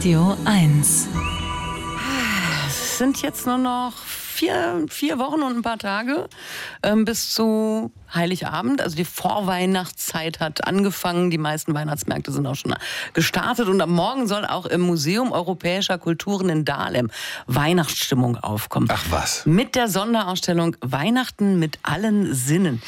Radio 1. Es sind jetzt nur noch vier Wochen und ein paar Tage bis zu Heiligabend. Also die Vorweihnachtszeit hat angefangen. Die meisten Weihnachtsmärkte sind auch schon gestartet. Und am Morgen soll auch im Museum Europäischer Kulturen in Dahlem Weihnachtsstimmung aufkommen. Ach was. Mit der Sonderausstellung Weihnachten mit allen Sinnen.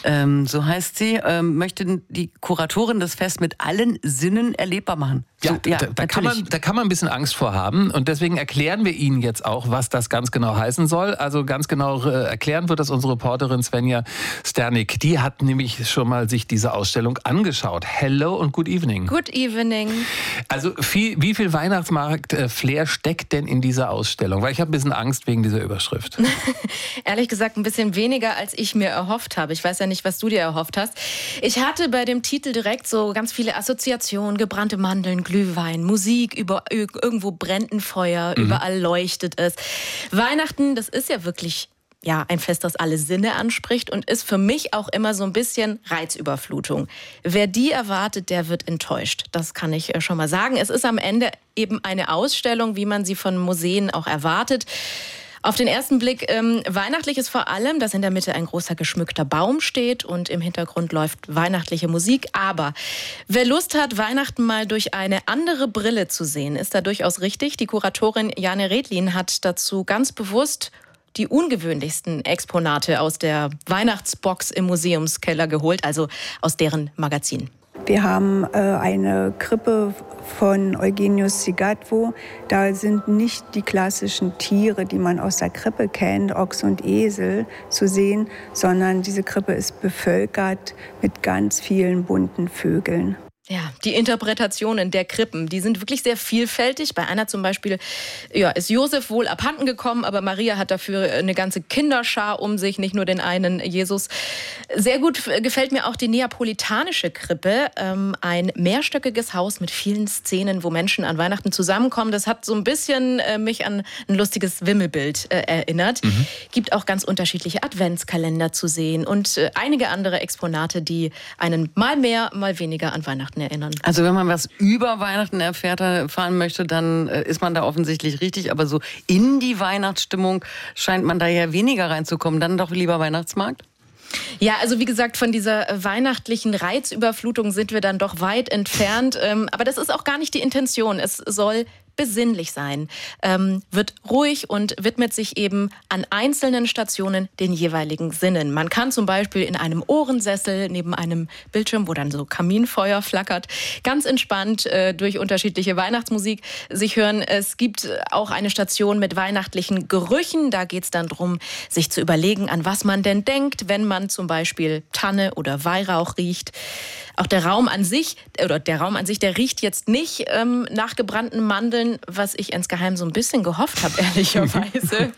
So heißt sie, möchte die Kuratorin das Fest mit allen Sinnen erlebbar machen. Ja, da kann man ein bisschen Angst vor haben. Und deswegen erklären wir Ihnen jetzt auch, was das ganz genau heißen soll. Also ganz genau erklären wird das unsere Reporterin Svenja Sternik. Die hat nämlich schon mal sich diese Ausstellung angeschaut. Hello und good evening. Good evening. Also wie viel Weihnachtsmarkt-Flair steckt denn in dieser Ausstellung? Weil ich habe ein bisschen Angst wegen dieser Überschrift. Ehrlich gesagt ein bisschen weniger, als ich mir erhofft habe. Ich weiß ja nicht, was du dir erhofft hast. Ich hatte bei dem Titel direkt so ganz viele Assoziationen, gebrannte Mandeln, Glühwein, Musik, irgendwo brennt ein Feuer, überall leuchtet es. Weihnachten, das ist ja wirklich ein Fest, das alle Sinne anspricht und ist für mich auch immer so ein bisschen Reizüberflutung. Wer die erwartet, der wird enttäuscht. Das kann ich schon mal sagen. Es ist am Ende eben eine Ausstellung, wie man sie von Museen auch erwartet. Auf den ersten Blick weihnachtlich ist vor allem, dass in der Mitte ein großer geschmückter Baum steht und im Hintergrund läuft weihnachtliche Musik. Aber wer Lust hat, Weihnachten mal durch eine andere Brille zu sehen, ist da durchaus richtig. Die Kuratorin Jane Redlin hat dazu ganz bewusst die ungewöhnlichsten Exponate aus der Weihnachtsbox im Museumskeller geholt, also aus deren Magazin. Wir haben eine Krippe von Eugenius Sigatwo. Da sind nicht die klassischen Tiere, die man aus der Krippe kennt, Ochs und Esel, zu sehen, sondern diese Krippe ist bevölkert mit ganz vielen bunten Vögeln. Ja, die Interpretationen der Krippen, die sind wirklich sehr vielfältig. Bei einer zum Beispiel ist Josef wohl abhanden gekommen, aber Maria hat dafür eine ganze Kinderschar um sich, nicht nur den einen Jesus. Sehr gut gefällt mir auch die neapolitanische Krippe, ein mehrstöckiges Haus mit vielen Szenen, wo Menschen an Weihnachten zusammenkommen. Das hat so ein bisschen mich an ein lustiges Wimmelbild erinnert. Gibt auch ganz unterschiedliche Adventskalender zu sehen und einige andere Exponate, die einen mal mehr, mal weniger an Weihnachten erinnern. Also wenn man was über Weihnachten erfahren möchte, dann ist man da offensichtlich richtig. Aber so in die Weihnachtsstimmung scheint man da ja weniger reinzukommen. Dann doch lieber Weihnachtsmarkt? Ja, also wie gesagt, von dieser weihnachtlichen Reizüberflutung sind wir dann doch weit entfernt. Aber das ist auch gar nicht die Intention. Es soll besinnlich sein, wird ruhig und widmet sich eben an einzelnen Stationen den jeweiligen Sinnen. Man kann zum Beispiel in einem Ohrensessel neben einem Bildschirm, wo dann so Kaminfeuer flackert, ganz entspannt durch unterschiedliche Weihnachtsmusik sich hören. Es gibt auch eine Station mit weihnachtlichen Gerüchen. Da geht es dann darum, sich zu überlegen, an was man denn denkt, wenn man zum Beispiel Tanne oder Weihrauch riecht. Auch der Raum an sich, der riecht jetzt nicht nach gebrannten Mandeln, was ich insgeheim so ein bisschen gehofft habe, ehrlicherweise.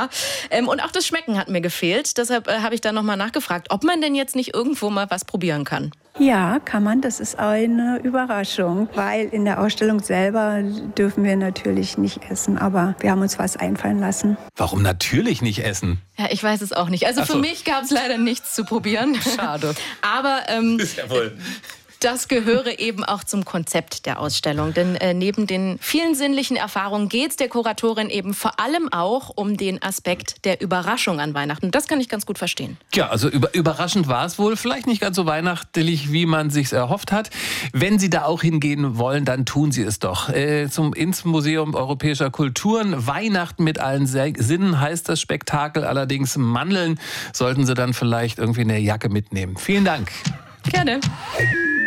Und auch das Schmecken hat mir gefehlt. Deshalb habe ich da nochmal nachgefragt, ob man denn jetzt nicht irgendwo mal was probieren kann. Ja, kann man. Das ist eine Überraschung, weil in der Ausstellung selber dürfen wir natürlich nicht essen, aber wir haben uns was einfallen lassen. Warum natürlich nicht essen? Ja, ich weiß es auch nicht. Also für mich gab es leider nichts zu probieren. Schade. Aber ist ja wohl. das gehöre eben auch zum Konzept der Ausstellung. Denn neben den vielen sinnlichen Erfahrungen geht es der Kuratorin eben vor allem auch um den Aspekt der Überraschung an Weihnachten. Das kann ich ganz gut verstehen. Ja, also überraschend war es wohl. Vielleicht nicht ganz so weihnachtlich, wie man sich's erhofft hat. Wenn Sie da auch hingehen wollen, dann tun Sie es doch. Ins Museum Europäischer Kulturen. Weihnachten mit allen Sinnen heißt das Spektakel. Allerdings Mandeln sollten Sie dann vielleicht irgendwie in der Jacke mitnehmen. Vielen Dank. Gerne.